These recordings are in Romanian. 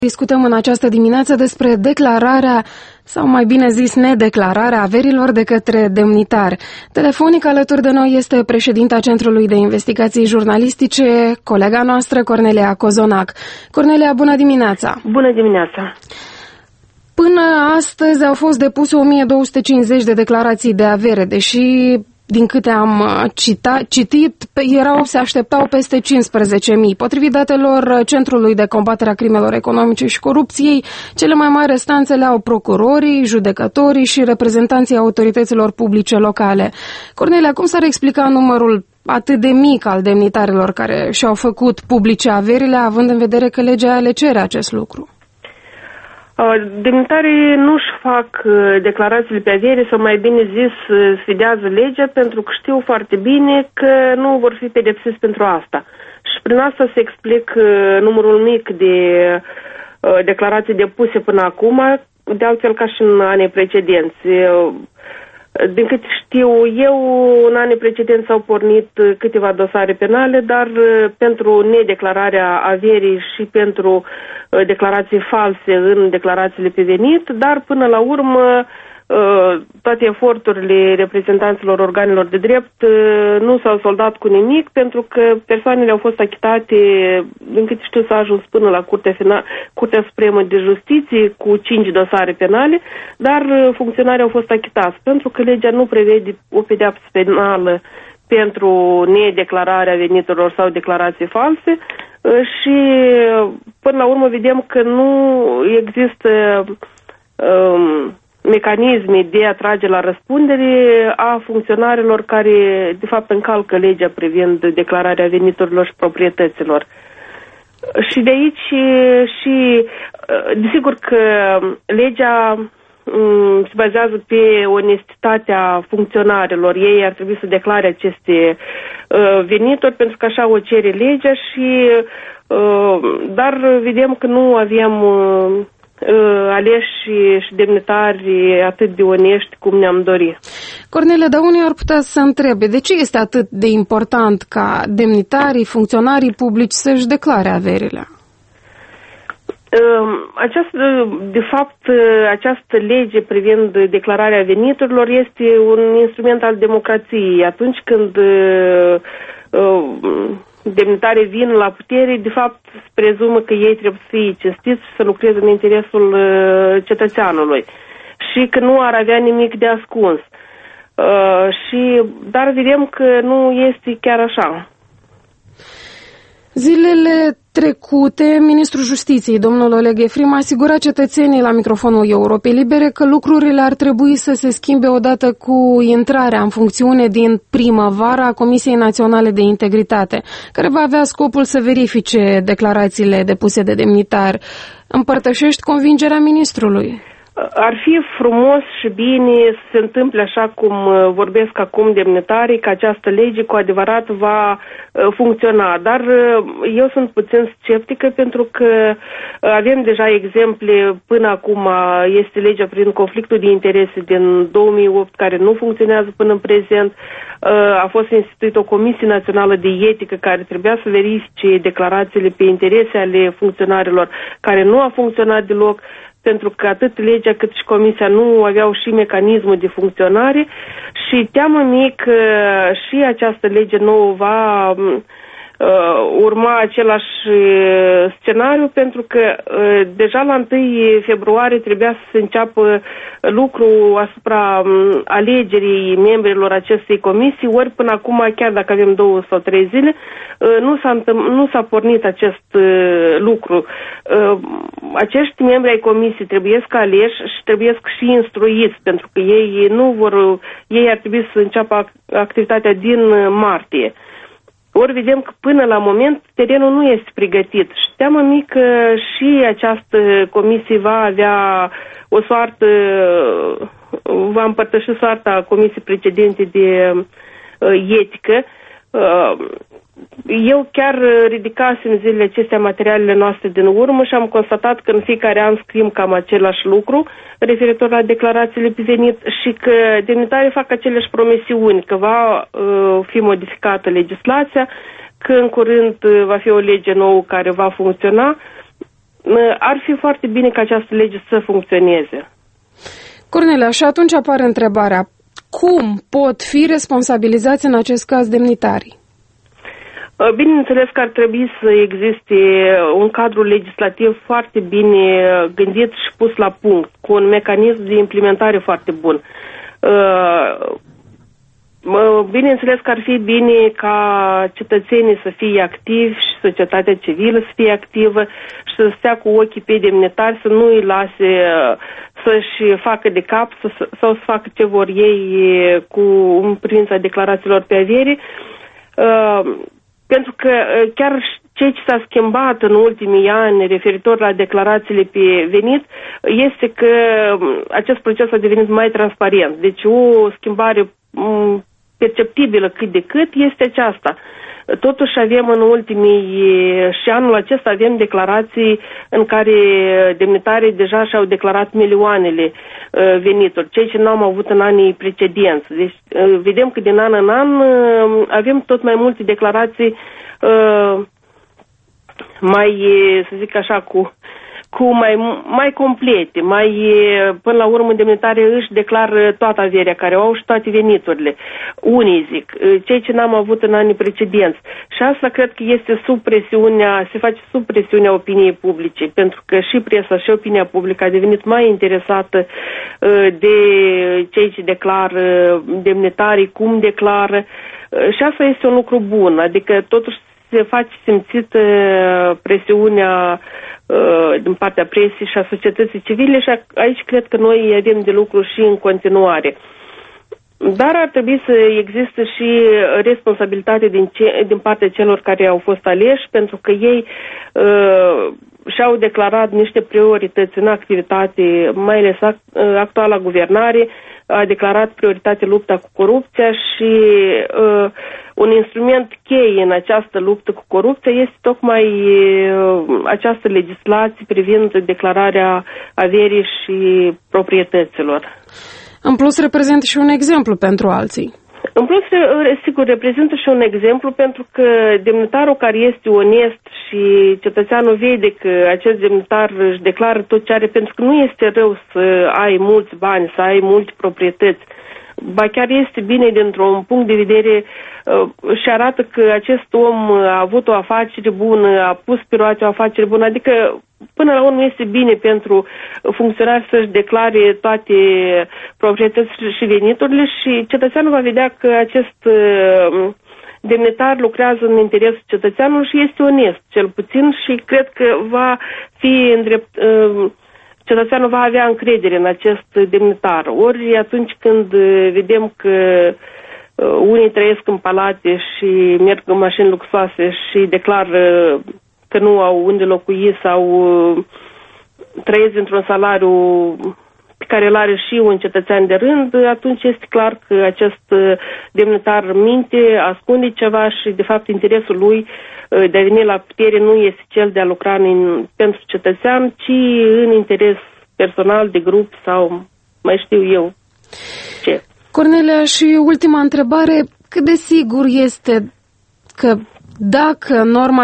Discutăm în această dimineață despre declararea, sau mai bine zis nedeclararea averilor de către demnitari. Telefonic alături de noi este președinta Centrului de Investigații Jurnalistice, colega noastră Cornelia Cozonac. Cornelia, bună dimineața! Bună dimineața! Până astăzi au fost depuse 1250 de declarații de avere, deși din câte am citit, se așteptau peste 15.000. Potrivit datelor Centrului de Combatere a Crimelor Economice și Corupției, cele mai mari restanțe le au procurorii, judecătorii și reprezentanții autorităților publice locale. Cornelia, cum s-ar explica numărul atât de mic al demnitarilor care și-au făcut publice averile, având în vedere că legea le cere acest lucru? Demnitarii nu-și fac declarațiile pe avere, sau mai bine zis, sfidează legea, pentru că știu foarte bine că nu vor fi pedepsiți pentru asta. Și prin asta se explic numărul mic de declarații depuse până acum, de altfel ca și în anii precedenți. Din cât știu eu, în anii precedenți s-au pornit câteva dosare penale, dar pentru nedeclararea averii și pentru declarații false în declarațiile pe venit, dar până la urmă toate eforturile reprezentanților organelor de drept nu s-au soldat cu nimic, pentru că persoanele au fost achitate, din câte știu s-a ajuns până la Curtea Supremă de Justiție cu 5 dosare penale, dar funcționarii au fost achitați, pentru că legea nu prevede o pedeapsă penală pentru nedeclararea veniturilor sau declarații false și până la urmă vedem că nu există mecanisme de a trage la răspundere a funcționarilor care, de fapt, încalcă legea privind declararea veniturilor și proprietăților. Și de aici și, desigur că legea se bazează pe onestitatea funcționarilor. Ei ar trebui să declare aceste venituri, pentru că așa o cere legea și dar vedem că nu avem aleși și demnitari atât de onești cum ne-am dorit. Cornelia, dar unii ar putea să întrebe de ce este atât de important ca demnitarii, funcționarii publici să-și declare averile? De fapt, această lege privind declararea veniturilor este un instrument al democrației. Atunci când demnitarii vin la putere, de fapt, se prezumă că ei trebuie să fie cinstiți și să lucreze în interesul cetățeanului și că nu ar avea nimic de ascuns. Dar vedem că nu este chiar așa. Zilele trecute, ministrul Justiției, domnul Oleg Efrim, a asigurat cetățenii la microfonul Europei Libere că lucrurile ar trebui să se schimbe odată cu intrarea în funcțiune din primăvară a Comisiei Naționale de Integritate, care va avea scopul să verifice declarațiile depuse de demnitari. Împărtășești convingerea ministrului? Ar fi frumos și bine să se întâmple așa cum vorbesc acum demnitarii, că această lege cu adevărat va funcționa. Dar eu sunt puțin sceptică, pentru că avem deja exemple până acum. Este legea prin conflictul de interese din 2008 care nu funcționează până în prezent. A fost instituită o Comisie Națională de Etică care trebuia să verifice declarațiile pe interese ale funcționarilor, care nu a funcționat deloc, pentru că atât legea cât și comisia nu aveau și mecanismul de funcționare și teamă-mi că și această lege nouă va urma același scenariu, pentru că deja la 1 februarie trebuia să se înceapă lucru asupra alegerii membrilor acestei comisii, ori până acum, chiar dacă avem 2 sau 3 zile, nu s-a pornit acest lucru. Acești membri ai comisiei trebuie să aleși și trebuie și instruiți, pentru că ei ar trebui să înceapă activitatea din martie. Ori vedem că până la moment terenul nu este pregătit și teamă-mi că și această comisie va avea o soartă, va împărtăși soarta comisiei precedente de etică. Eu chiar ridicasem zilele acestea materialele noastre din urmă și am constatat că în fiecare an scriem cam același lucru referitor la declarațiile pe venit și că demnitarii fac aceleași promisiuni, că va fi modificată legislația, că în curând va fi o lege nouă care va funcționa. ar fi foarte bine ca această lege să funcționeze. Cornelia, și atunci apare întrebarea, cum pot fi responsabilizați în acest caz demnitarii? Bineînțeles că ar trebui să existe un cadru legislativ foarte bine gândit și pus la punct, cu un mecanism de implementare foarte bun. Bineînțeles că ar fi bine ca cetățenii să fie activi și societatea civilă să fie activă și să stea cu ochii pe demnitari, să nu îi lase să-și facă de cap sau să facă ce vor ei cu în privința declarațiilor pe avere. Pentru că chiar ceea ce s-a schimbat în ultimii ani referitor la declarațiile pe venit este că acest proces a devenit mai transparent. Deci o schimbare perceptibilă cât de cât este aceasta. Totuși avem în ultimii și anul acesta avem declarații în care demnitarii deja și-au declarat milioanele venituri, ceea ce n-am avut în anii precedenți. Deci vedem că din an în an avem tot mai multe declarații mai, să zic așa, cu mai complete, până la urmă demnitarii își declară toată averea care au și toate veniturile. Unii zic, ceea ce n-am avut în anii precedenți. Și asta cred că este se face sub presiunea opiniei publice, pentru că și presa și opinia publică a devenit mai interesată de ceea ce declară demnitarii, cum declară. Și asta este un lucru bun, adică totuși se face simțită presiunea din partea presei și a societății civile și aici cred că noi avem de lucru și în continuare. Dar ar trebui să existe și responsabilitate din partea celor care au fost aleși, pentru că ei și-au declarat niște priorități în activitate, mai ales actuala guvernare, a declarat prioritate lupta cu corupția și un instrument cheie în această luptă cu corupția este tocmai această legislație privind declararea averii și proprietăților. În plus, reprezintă și un exemplu pentru alții. În plus, sigur, reprezintă și un exemplu pentru că demnitarul care este onest și cetățeanul vede că acest demnitar își declară tot ce are, pentru că nu este rău să ai mulți bani, să ai multe proprietăți. Ba chiar este bine dintr-un punct de vedere și arată că acest om a avut o afacere bună, a pus pe roate o afacere bună, adică până la urmă este bine pentru funcționari să-și declare toate proprietățile și veniturile și cetățeanul va vedea că acest demnitar lucrează în interesul cetățeanului și este onest, cel puțin, și cred că va fi cetățeanul va avea încredere în acest demnitar. Ori atunci când vedem că unii trăiesc în palate și merg în mașini luxoase și declară că nu au unde locui sau trăiesc într-un salariu pe care îl are și un cetățean de rând, atunci este clar că acest demnitar minte, ascunde ceva și, de fapt, interesul lui de a veni la putere nu este cel de a lucra pentru cetățean, ci în interes personal, de grup sau mai știu eu ce. Cornelia, și ultima întrebare, cât de sigur este că dacă norma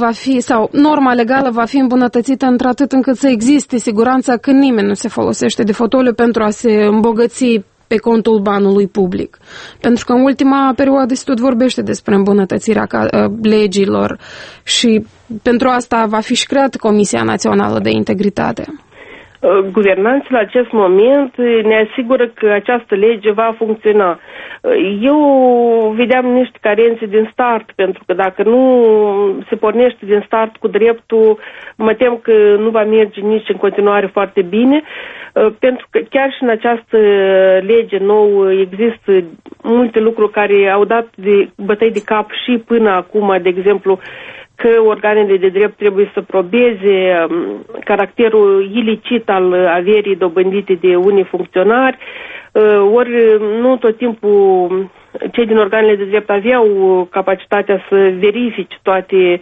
legală va fi îmbunătățită într-atât încât să existe siguranța că nimeni nu se folosește de fotoliu pentru a se îmbogăți pe contul banului public? Pentru că în ultima perioadă se tot vorbește despre îmbunătățirea legilor și pentru asta va fi și creată Comisia Națională de Integritate. Guvernanții la acest moment ne asigură că această lege va funcționa. Eu vedeam niște carențe din start, pentru că dacă nu se pornește din start cu dreptul, mă tem că nu va merge nici în continuare foarte bine, pentru că chiar și în această lege nouă există multe lucruri care au dat bătăi de cap și până acum, de exemplu, că organele de drept trebuie să probeze caracterul ilicit al averii dobândite de unii funcționari, ori nu tot timpul cei din organele de drept aveau capacitatea să verifice toate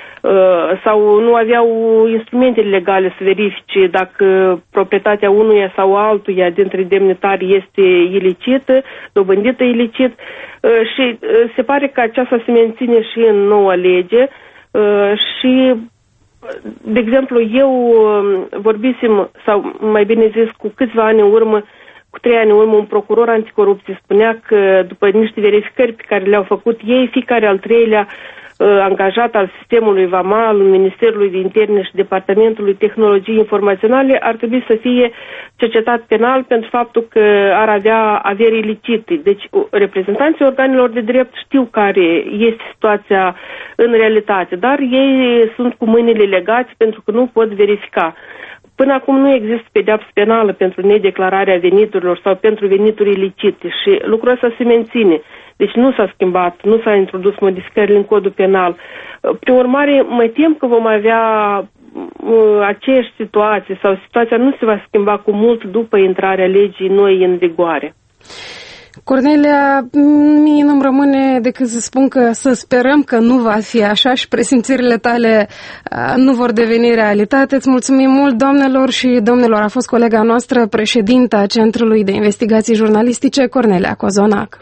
sau nu aveau instrumentele legale să verifice dacă proprietatea unuia sau altuia dintre demnitari este ilicită, dobândită ilicit, și se pare că aceasta se menține și în noua lege. Și De exemplu, eu vorbisem, sau mai bine zis, cu câțiva ani în urmă, cu 3 ani în urmă, un procuror anticorupție spunea că după niște verificări pe care le-au făcut ei, fiecare al 3-lea angajat al sistemului VAMAL, Ministerului de Interne și Departamentului Tehnologiei Informaționale ar trebui să fie cercetat penal pentru faptul că ar avea averi ilicite. Deci reprezentanții organelor de drept știu care este situația în realitate, dar ei sunt cu mâinile legate pentru că nu pot verifica. Până acum nu există pedeapsă penală pentru nedeclararea veniturilor sau pentru venituri ilicite și lucrul ăsta se menține. Deci nu s-a schimbat, nu s-a introdus modificările în codul penal. Prin urmare, mă tem că vom avea aceeași situație sau situația nu se va schimba cu mult după intrarea legii noi în vigoare. Cornelia, mie nu-mi rămâne decât să spun că să sperăm că nu va fi așa și presimțirile tale nu vor deveni realitate. Îți mulțumim mult, doamnelor și domnilor. A fost colega noastră, președinta Centrului de Investigații Jurnalistice, Cornelia Cozonac.